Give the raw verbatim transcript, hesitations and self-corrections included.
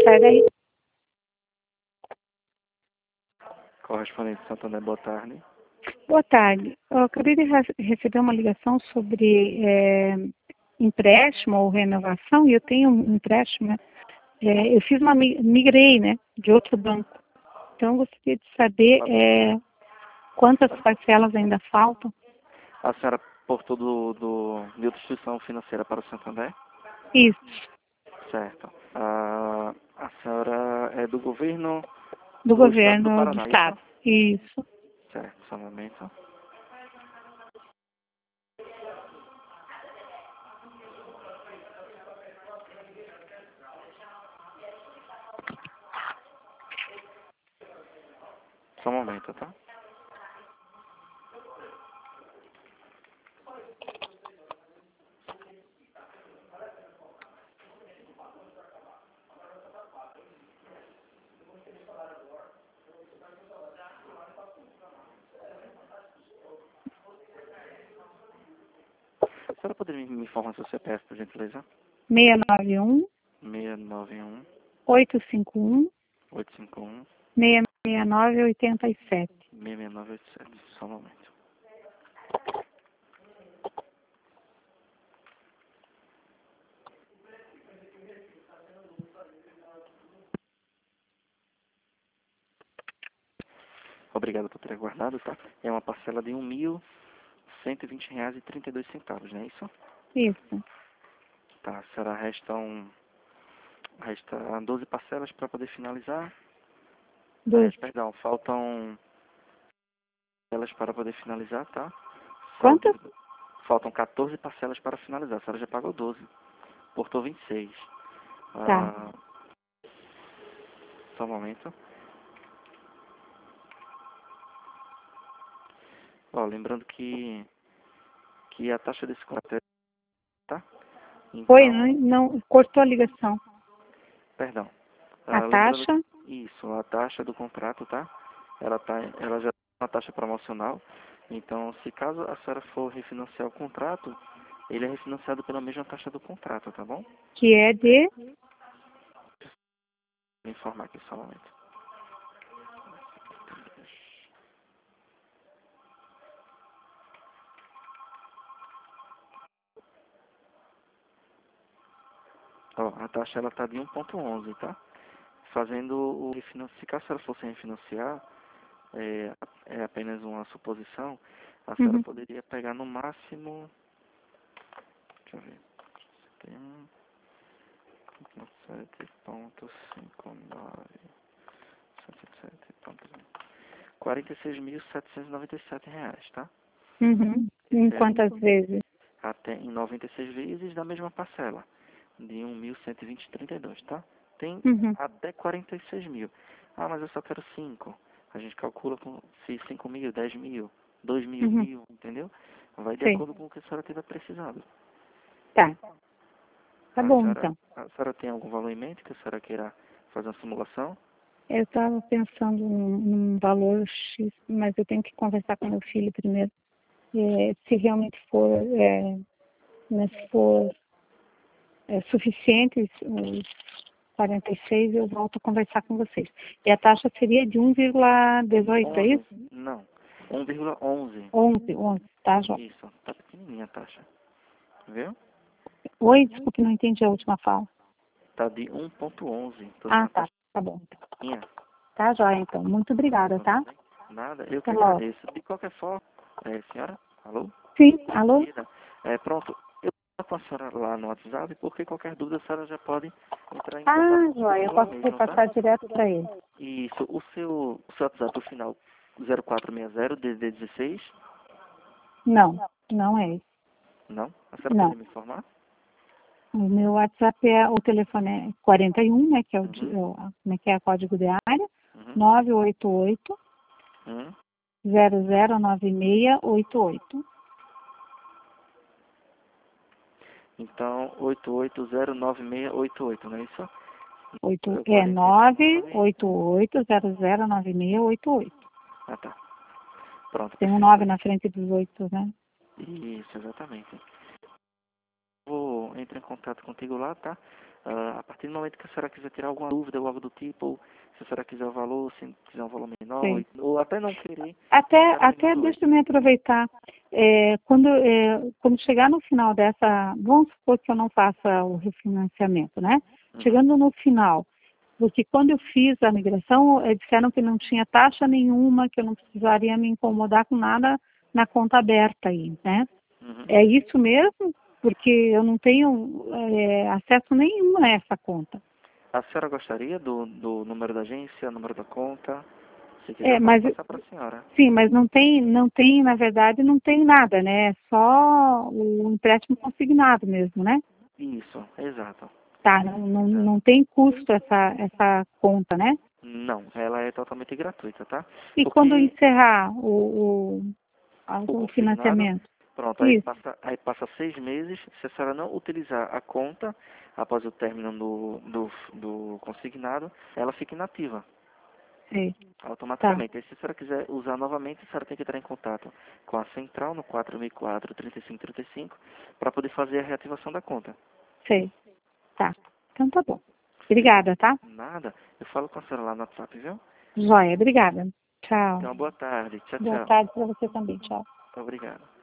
sai daí. Correspondente Santander, boa tarde. Boa tarde. Eu acabei de re- receber uma ligação sobre é, empréstimo ou renovação, e eu tenho um empréstimo, né? É, eu fiz uma, mi- migrei, né, de outro banco. Então, eu gostaria de saber é, quantas parcelas ainda faltam. A senhora portou do, do, de outra instituição financeira para o Santander? Isso, Certo. A, a senhora é do governo do do estado do governo do Paraná, estado. isso? Isso. Certo, só um momento. Só um momento, tá? A senhora poderia me informar seu C P F, por gentileza? seis nove um, seis nove um, oito cinco um, oito cinco um, seis seis nove oito sete. seis seis nove oito sete. Só um momento. Obrigado por ter aguardado, tá? É uma parcela de um mil cento e vinte reais e trinta e dois centavos, não é isso? Isso. Tá, será restam, resta doze parcelas para poder finalizar. É, Doze. perdão, faltam parcelas para poder finalizar, tá? Quantas? Saldo- Faltam quatorze parcelas para finalizar. A senhora já pagou doze. Portou vinte e seis. Tá. Ah, só um momento. Ó, lembrando que, que a taxa desse contrato é, tá? Foi, Então, não, não cortou a ligação. perdão. A Ah, lembrando taxa? isso, a taxa do contrato, tá? Ela tá, ela já tem uma taxa promocional. Então, se caso a senhora for refinanciar o contrato, ele é refinanciado pela mesma taxa do contrato, tá bom? Que é de... Vou informar aqui só um momento. Ó, a taxa ela tá de um ponto onze, tá? Fazendo o refinanciar, se caso a senhora fosse refinanciar, é, é apenas uma suposição, a senhora Uhum. poderia pegar no máximo, deixa eu ver, tem um, sete ponto cinco nove, sete ponto quarenta e seis mil setecentos e noventa e sete reais, tá? Uhum. Em Esse é quantas vezes? até em noventa e seis vezes da mesma parcela, de um mil cento e vinte e trinta e dois, tá? Tem Uhum. até quarenta e seis mil. Ah, mas eu só quero cinco. A gente calcula com se cinco mil, dez mil, dois mil, Uhum. mil, entendeu? Vai de Sei. acordo com o que a senhora tiver precisado. Tá. Tá A bom, senhora, então. a senhora tem algum valor em mente que a senhora queira fazer uma simulação? Eu estava pensando num, num valor X, mas eu tenho que conversar com meu filho primeiro. É, se realmente for, é, né, se for é, suficiente, os quarenta e seis, eu volto a conversar com vocês. E a taxa seria de um vírgula dezoito, é onze? isso? Não. um vírgula onze. onze, onze, tá, Jó? Isso. Tá pequenininha a taxa. Viu? Oi, desculpe, não entendi a última fala. Tá de um ponto onze. Tô dando Ah, uma tá, tá bom. taxinha. Tá, Jóia, então. Muito obrigada, tá? Nada, eu que Até logo. agradeço. De qualquer forma, é, senhora, alô? Sim, alô? Querida, é, pronto, eu estou com a senhora lá no WhatsApp, porque qualquer dúvida a senhora já pode entrar em Ah, contato Jóia, eu comigo lá posso mesmo, tá? repassar direto para ele. Isso, o seu, o seu WhatsApp, o final zero quatro seis zero, D D dezesseis, Não, não é esse. não? A senhora Não. poderia me informar? O meu WhatsApp é, o telefone é quarenta e um, né, que é o, di- Uhum, o- a- como é que é, código de área, uhum, nove oito oito, uhum. zero zero nove seis oito oito. Então, oito oito zero nove seis oito oito, não é isso? Oito, Eu é quarenta e um, nove novamente. oito oito, zero zero nove seis oito oito. Ah, tá. Pronto, Tem um perfeito. nove na frente dos oito, né? Isso, exatamente. Vou entrar em contato contigo lá, tá? Uh, a partir do momento que a senhora quiser tirar alguma dúvida ou algo do tipo, ou se a senhora quiser o valor, se quiser um valor menor, Sim. ou até não querer... Até, até deixa eu me aproveitar. É, quando, é, quando chegar no final dessa... Vamos supor que eu não faça o refinanciamento, né? Uhum. Chegando no final, porque quando eu fiz a migração, eh, disseram que não tinha taxa nenhuma, que eu não precisaria me incomodar com nada na conta aberta aí, né? Uhum. É isso mesmo? Porque eu não tenho é, acesso nenhum a essa conta. A senhora gostaria do, do número da agência, número da conta? Se quiser, É, eu posso mas passar para a senhora. sim, mas não tem, não tem, na verdade, não tem nada, né? É só o empréstimo consignado mesmo, né? Isso, exato. Tá, não, não, não tem custo essa, essa conta, né? Não, ela é totalmente gratuita, tá? E Porque quando encerrar o, o, a- o o consignado, financiamento? pronto, aí Isso, passa, aí passa seis meses, se a senhora não utilizar a conta após o término do, do, do consignado, ela fica inativa sei, tá, automaticamente. Aí se a senhora quiser usar novamente, a senhora tem que entrar em contato com a central no quatro mil e quatro, trinta e cinco trinta e cinco para poder fazer a reativação da conta. sei, tá. Então tá bom. Obrigada, tá? Nada, eu falo com a senhora lá no WhatsApp, viu? Joia, obrigada. Tchau. Então, boa tarde. Tchau, Boa tchau. tarde para você também. Tchau. Obrigado.